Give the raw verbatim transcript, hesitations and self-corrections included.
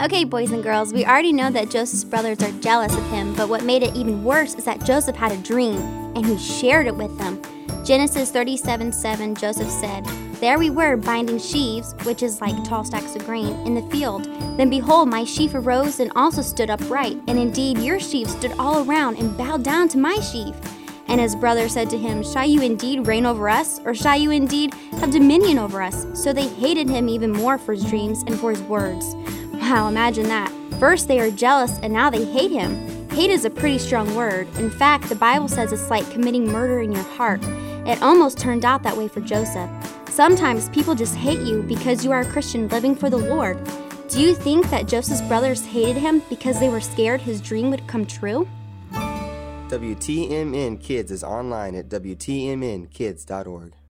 Okay, boys and girls, we already know that Joseph's brothers are jealous of him, but what made it even worse is that Joseph had a dream, and he shared it with them. Genesis thirty-seven seven, Joseph said, "There we were binding sheaves," which is like tall stacks of grain, "in the field. Then behold, my sheaf arose and also stood upright, and indeed your sheaf stood all around and bowed down to my sheaf." And his brother said to him, "Shall you indeed reign over us, or shall you indeed have dominion over us?" So they hated him even more for his dreams and for his words. Wow, imagine that. First they are jealous, and now they hate him. Hate is a pretty strong word. In fact, the Bible says it's like committing murder in your heart. It almost turned out that way for Joseph. Sometimes people just hate you because you are a Christian living for the Lord. Do you think that Joseph's brothers hated him because they were scared his dream would come true? W T M N Kids is online at W T M N kids dot org.